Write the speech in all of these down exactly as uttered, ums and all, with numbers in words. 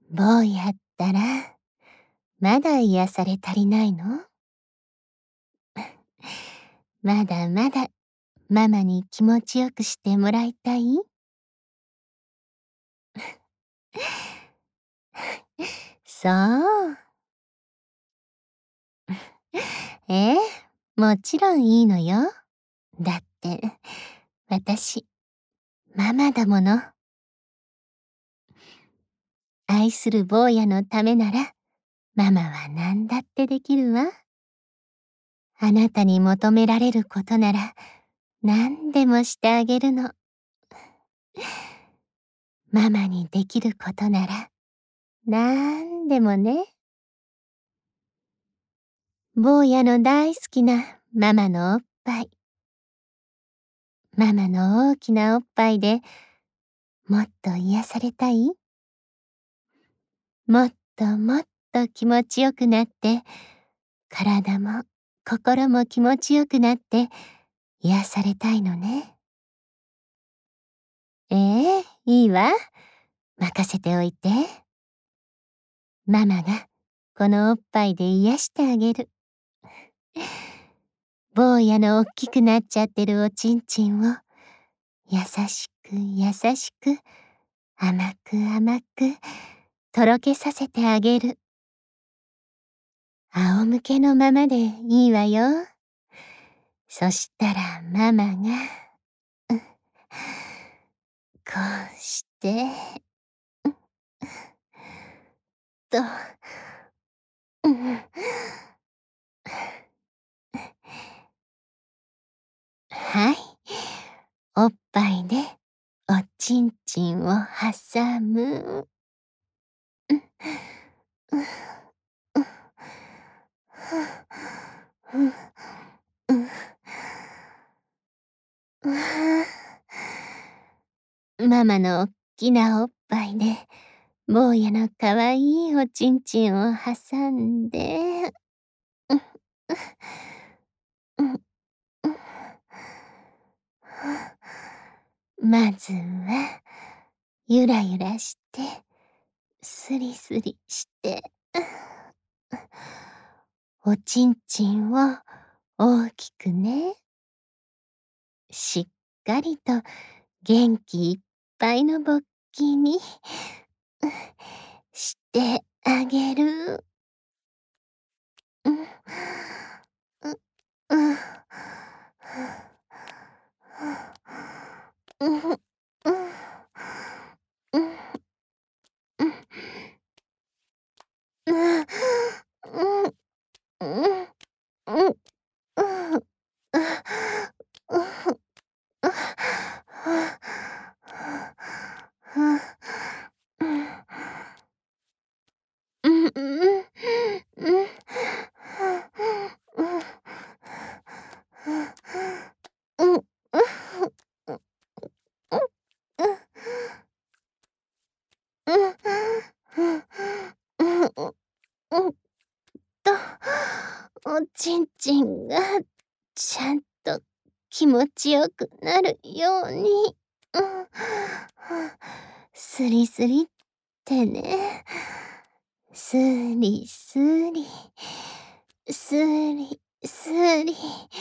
坊やったら、まだ癒され足りないの？まだまだ、ママに気持ちよくしてもらいたい？そう。ええ、もちろんいいのよ。だって、私、ママだもの。愛する坊やのためなら、ママは何だってできるわ。あなたに求められることなら、何でもしてあげるの。ママにできることなら、なんでもね。坊やの大好きなママのおっぱい。ママの大きなおっぱいでもっと癒されたい？もっともっと気持ちよくなって、体も心も気持ちよくなって癒されたいのね。ええ、いいわ。任せておいて。ママがこのおっぱいで癒してあげる。坊やのおっきくなっちゃってるおちんちんを優しく優しく甘く甘くとろけさせてあげる。仰向けのままでいいわよ。そしたらママが、うん、こうして、うん、と、うん、はい。おっぱいでおちんちんを挟む。うん、うん、うん、うん、うん。ママのおっきなおっぱいで、坊やのかわいいおちんちんを挟んで、うん、うん、うん。まずは、ゆらゆらして、スリスリして、おちんちんを大きくね、しっかりと元気いっぱいの勃起にしてあげる。うん、う、うん、うん、うん、うん、うん、うん、うん、うん、うん、うん、うん、うん、うん、うん、うん、うん、うんと、おちんちんがちゃんと気持ちよくなるように、うん、スリスリってね。スリスリ、スリスリ、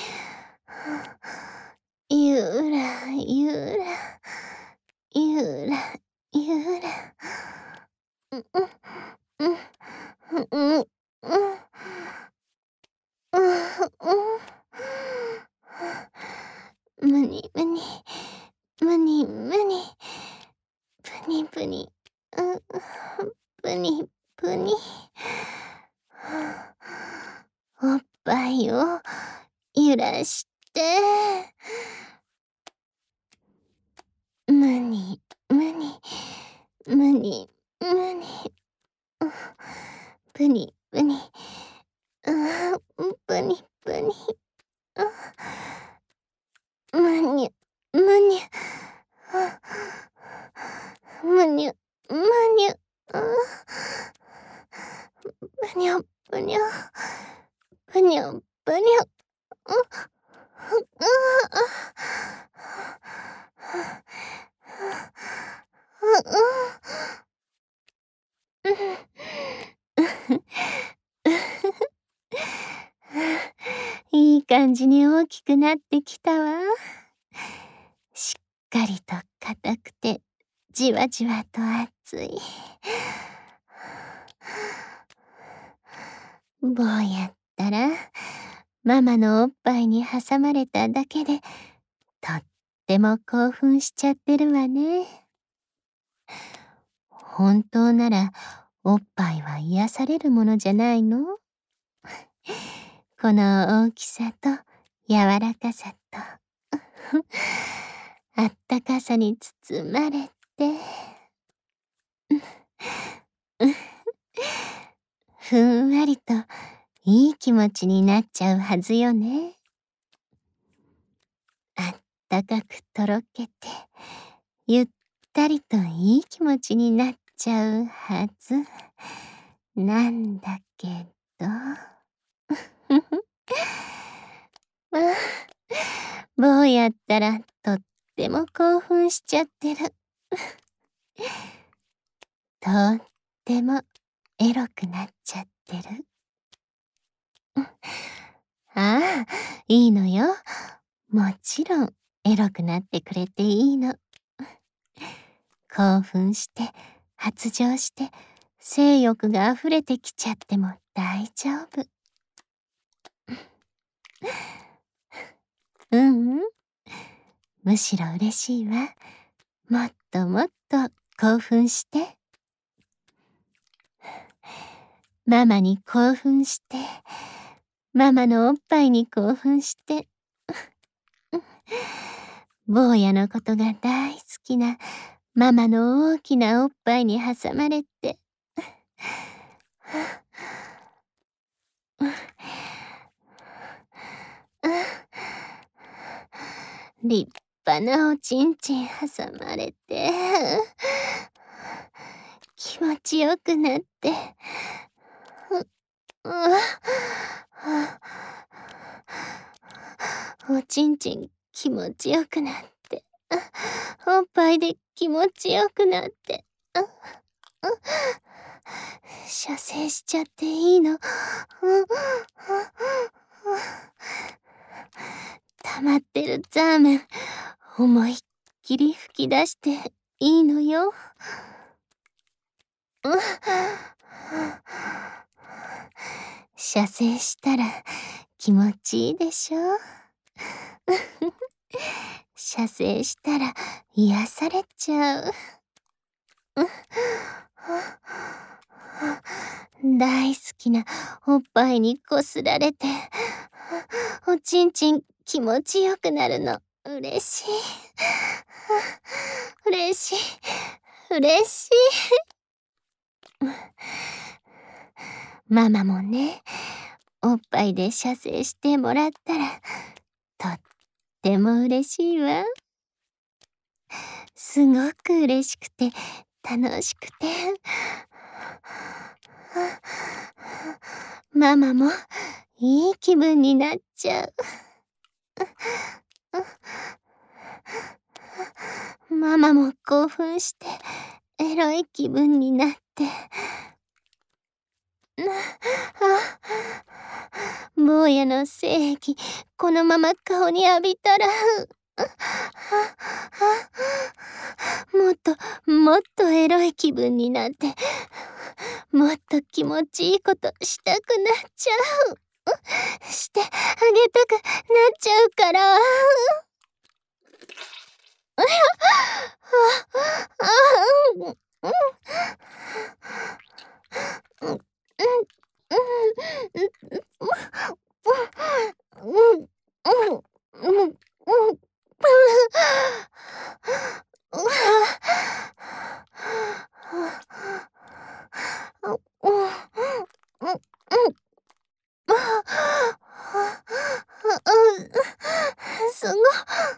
ゆらゆら、ゆらゆら。うん、うん、うん、うん、うん、うん、むにむに、むにむに、ぷにぷに、うん、ぷにぷに。おっぱいを揺らして、むにむに、むにむに、ぷにぷに、うん、ぷにぷに、むにゅむにゅ、むにゅむにゅ、ぷにょぷにょ、ぷにょぷにょ、うん、うん、うん、 いい感じに大きくなってきたわ。しっかりと硬くて、じわじわと熱い。坊やったら、ママのおっぱいに挟まれただけで、とっても興奮しちゃってるわね。本当なら、おっぱいは癒されるものじゃないの？この大きさと柔らかさとあったかさに包まれてふんわりといい気持ちになっちゃうはずよね。あったかくとろけてゆったりといい気持ちになっちゃうはずなんだけどまあ、坊やったらとっても興奮しちゃってる。とってもエロくなっちゃってる。ああ、いいのよ。もちろんエロくなってくれていいの。興奮して発情して性欲が溢れてきちゃっても大丈夫。ううん。むしろ嬉しいわ。もっともっと興奮して。ママに興奮して、ママのおっぱいに興奮して、坊やのことが大好きなママの大きなおっぱいに挟まれて、立派なおちんちん挟まれて、気持ちよくなって、おちんちん気持ちよくなって、おっぱいで気持ちよくなって、射精しちゃっていいの？溜まってるザーメン思いっきり吹き出していいのよ。射精したら気持ちいいでしょ？射精したら癒されちゃう。大好きなおっぱいにこすられて、おちんちん気持ちよくなるの。嬉しい。嬉しい。嬉しい。ママもね、おっぱいで射精してもらったら、とっても嬉しいわ。すごく嬉しくて、楽しくて。ママもいい気分になっちゃう。ママも興奮してエロい気分になって。坊やの精液このまま顔に浴びたらもっともっとエロい気分になってもっと気持ちいいことしたくなっちゃう。してあげたくなっちゃうから。すご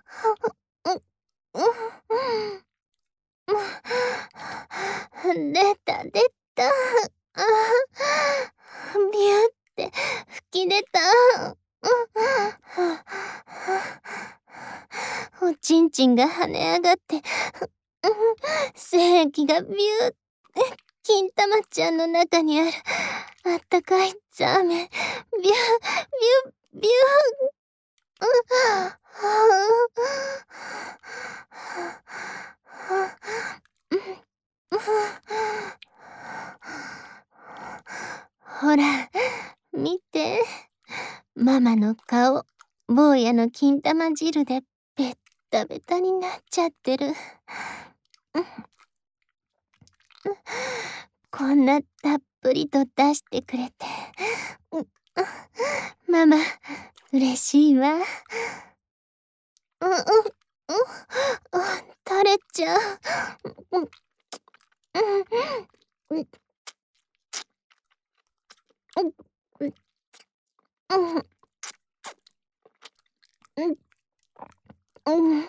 出た出た。ビューって吹き出た。おちんちんが跳ね上がって精液がビューって金玉ちゃんの中にあるあったかいザーメン。ビュー、ビュー、ビュー。うはほら、見て。ママの顔、坊やの金玉汁でベッタベタになっちゃってる。こんなたっぷりと出してくれて。ママ、嬉しいわ。うんうんうん。垂れちゃう。うんうんうんうんうんうん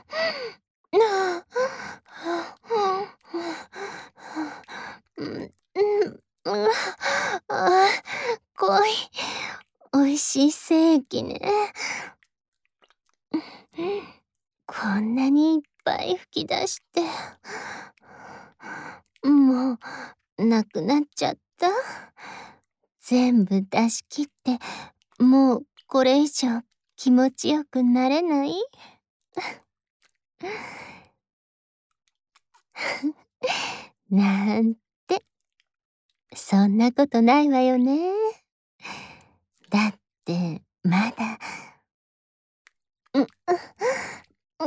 あ濃い。おいしい精液ね。こんなにいっぱい吹き出して。もう、なくなっちゃった。全部出し切って、もうこれ以上気持ちよくなれない？なんて、そんなことないわよね。だって、まだ、うん、うん、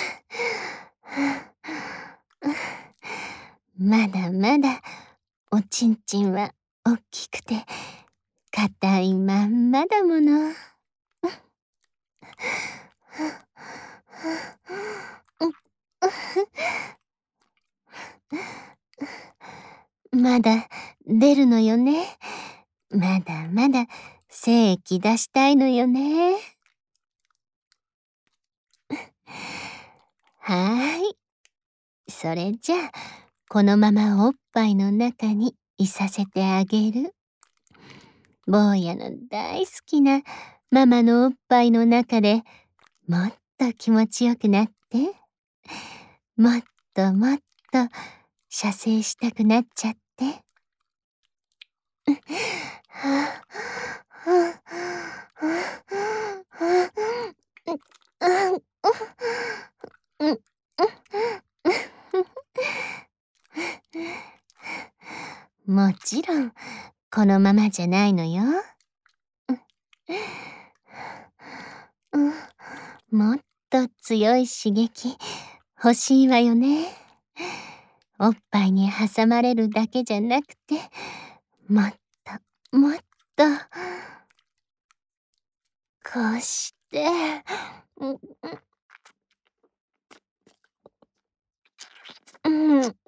まだまだ、おちんちんはおっきくて、硬いまんまだもの。まだ出るのよね。まだまだ精液出したいのよね。はーい。それじゃあ、このままおっぱいの中にいさせてあげる。坊やの大好きなママのおっぱいの中でもっと気持ちよくなって、もっともっと射精したくなっちゃって。もちろんこのままじゃないのよ。もっと強い刺激欲しいわよね。おっぱいに挟まれるだけじゃなくて、もっともっとこうして、うんうんうん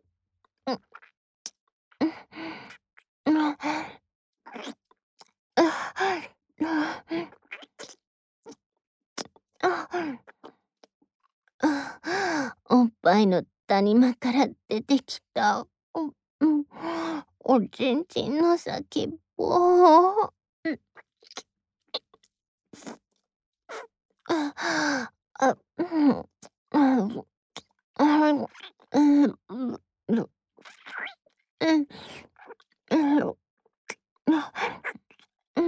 おっぱいの谷間から出てきた、うん、おちんちんの先っぽ。あ、あ、うん、あ、あ、うん、うん、うん、うん、うん、うん、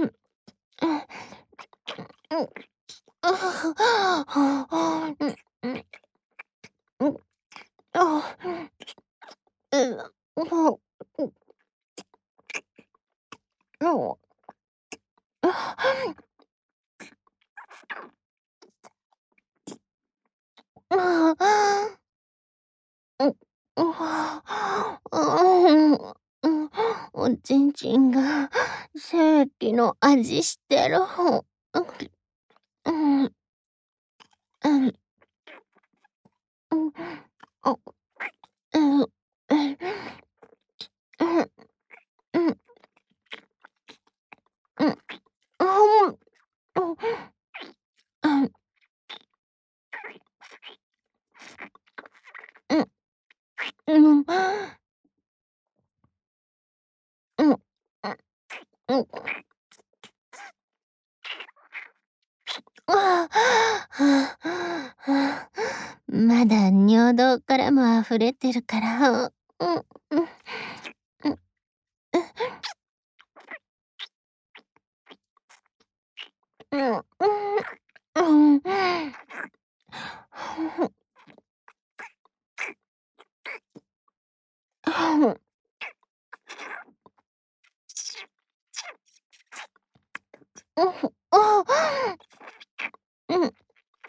おちんちんが精液の味してる。うん、うん、うん、うん、あ、うん、うん、うん、うん、うん、あ、もう、うん、うん、うん、うん、うん、うん、うん、ああ、まだ尿道からも溢れてるから、うん、うん、うん。 うん。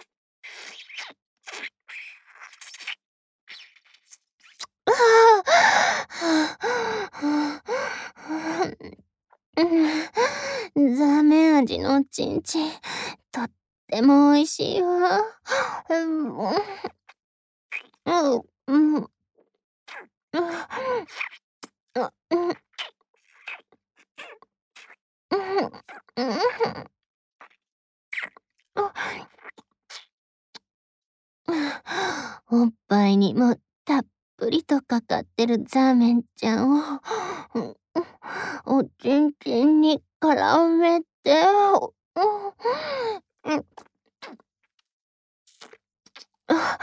うん、ザーメン味のおちんちん、とっても美味しいわ。うん、うん。うん、うん。あ、うん。うん、うん。あ。おっぱいにもたっぷりとかかってるザーメンちゃんを、うん、おちんちんに絡めて、うん、うん。あ。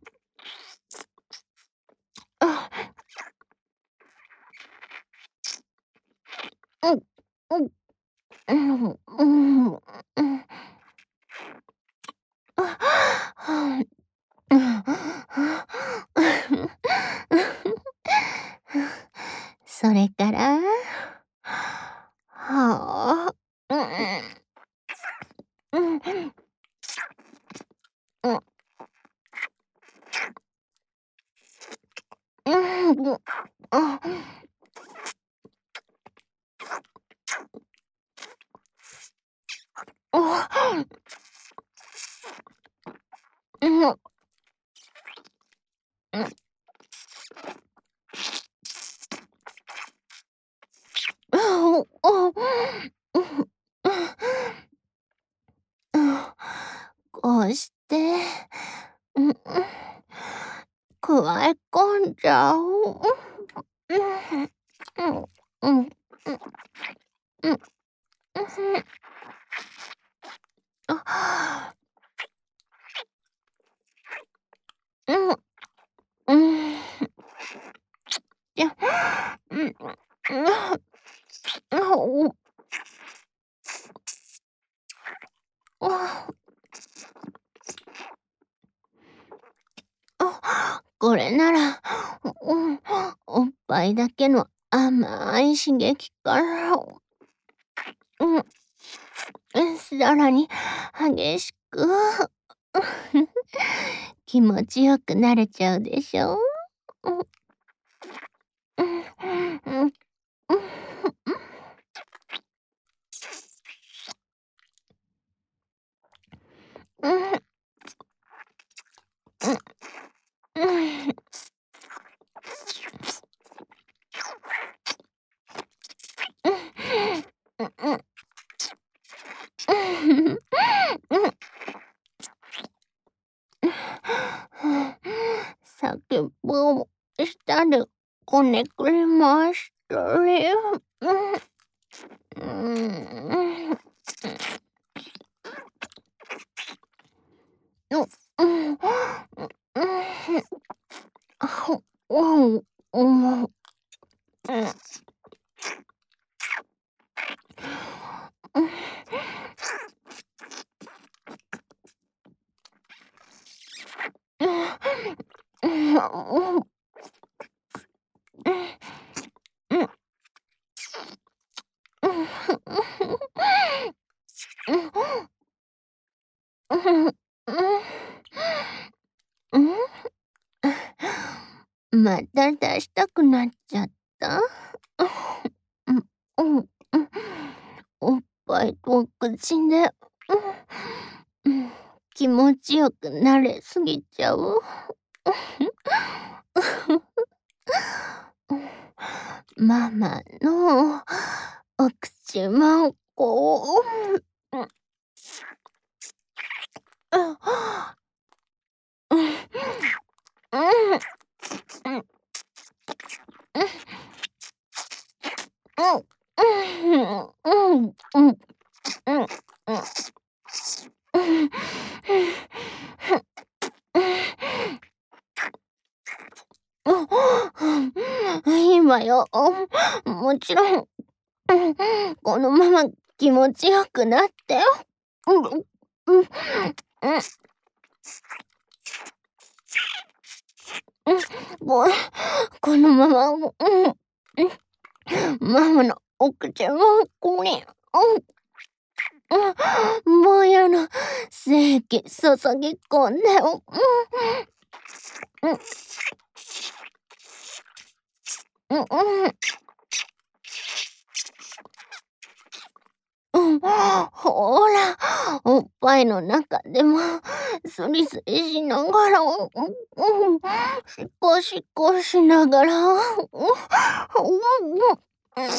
あ。うん、うん。うん、うん、うん。あ、はん。うん。それから？はあ。うんうん。うん。うん。うん、ぐあ。あ。うん。うん。ああ、あ、うん、うん。うん、こうして、うん、うん。くわえ込んじゃう。うん。うん、うん、うん。うん。うふん。あ。うん。うーん。いや、うん、うん、あ、あ、お。ああ。あ、これなら、うん、おっぱいだけの甘い刺激から、うん。うん、さらに激しく、気持ちよくなれちゃうでしょ。うん。うん、うん、うん。うん。うん。うん。うん。うんうん。うん。先ぼうしたでこねくれましたね。うん。うーん。の、うん。う、うん。あ、ほ、うん、うん。うん。うん。うん。うん、うん。うん。うん。うん。うん。うん、うん。うん？また出したくなっちゃった？うん、うん、うん。おっぱいとお口で、うん、うん、気持ちよくなれすぎちゃう。うん、ママのお口もこう、うん。あ。うん。うん。うん。うん。うん、うん、うん、うん、うん、うん。うん。あ、いいわよ。もちろん。うん、このまま気持ちよくなって。うん、うん、うん。うん。 うん、もう、このまま、うん、うん、ママのお口はここに、うん、うん、坊やの精液注ぎ込んで、うん、うん、うん、うん。うん、ほら、おっぱいの中でもスリスリしながら、うん、うん、しっこしっこしながら、うん、うん、うん、うん。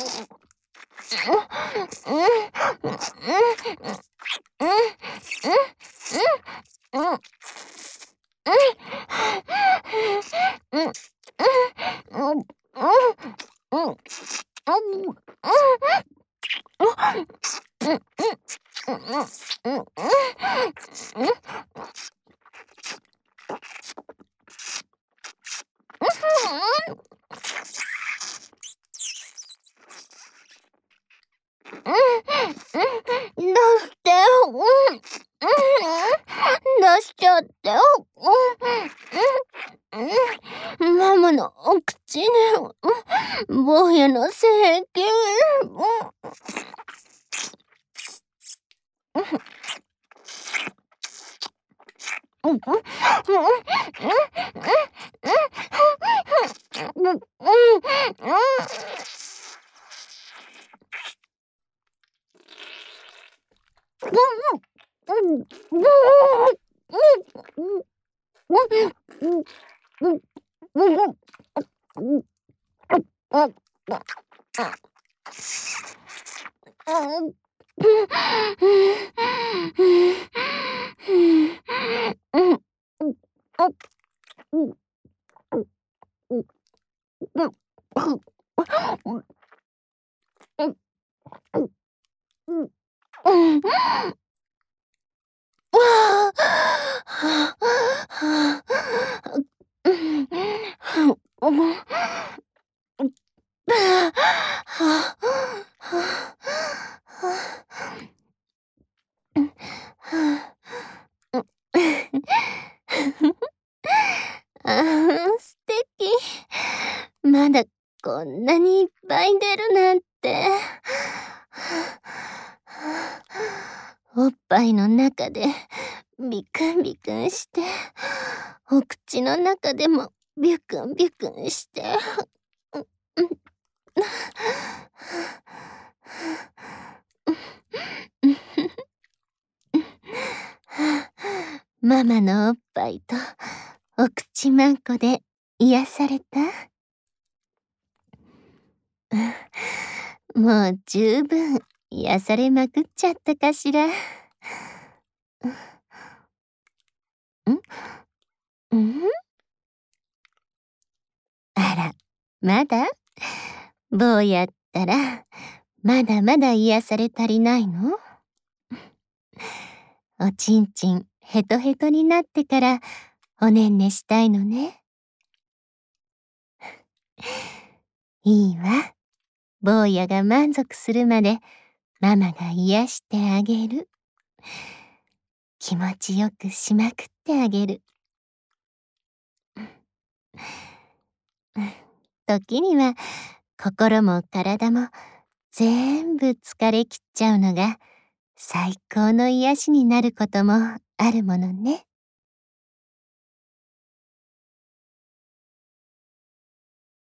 出して、うん、うん、出しちゃって、うん、うん、ママのお口に、うん、坊やの精液、うん、うん、うん、うん、うん、うん、ああ、素敵。まだこんなにいっぱい出るなんて。おっぱいの中でビクンビクンして、お口の中でもビュクンビュクンして。ママのおっぱいとお口まんこで癒された？もう十分癒されまくっちゃったかしら。ん？ん？あら、まだ？坊やったら、まだまだ癒され足りないの？おちんちんヘトヘトになってからおねんねしたいのね。いいわ。坊やが満足するまでママが癒してあげる。気持ちよくしまくってあげる。時には心も体も全部疲れきっちゃうのが最高の癒しになることもあるものね。